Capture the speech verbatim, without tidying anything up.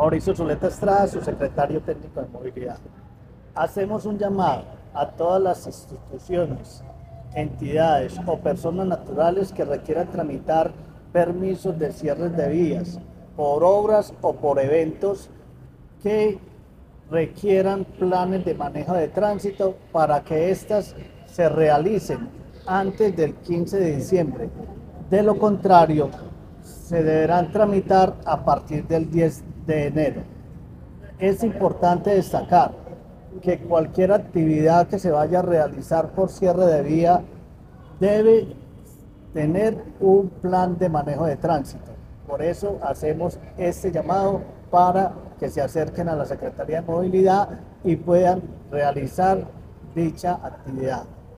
Mauricio Zuleta Estrada, su secretario técnico de movilidad. Hacemos un llamado a todas las instituciones, entidades o personas naturales que requieran tramitar permisos de cierres de vías por obras o por eventos que requieran planes de manejo de tránsito para que éstas se realicen antes del quince de diciembre. De lo contrario, se deberán tramitar a partir del diez de enero. Es importante destacar que cualquier actividad que se vaya a realizar por cierre de vía debe tener un plan de manejo de tránsito. Por eso hacemos este llamado para que se acerquen a la Secretaría de Movilidad y puedan realizar dicha actividad.